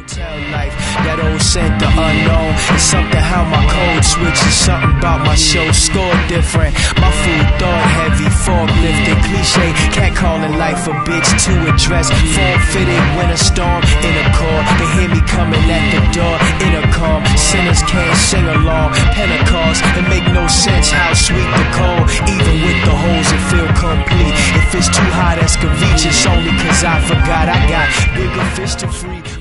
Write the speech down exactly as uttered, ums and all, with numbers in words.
tell life, that old scent, the unknown. It's something how my code switches, something about my show scored different. My food thought heavy, forklifted, cliche, cat calling life a bitch to address. Form fitted, winter storm, in a core. They hear me coming at the door, intercom. Sinners can't sing along, Pentecost. It make no sense how sweet the cold. Even with the holes, it feel complete. If it's too hot, that's ceviche. It's only cause I forgot I got bigger fish to free.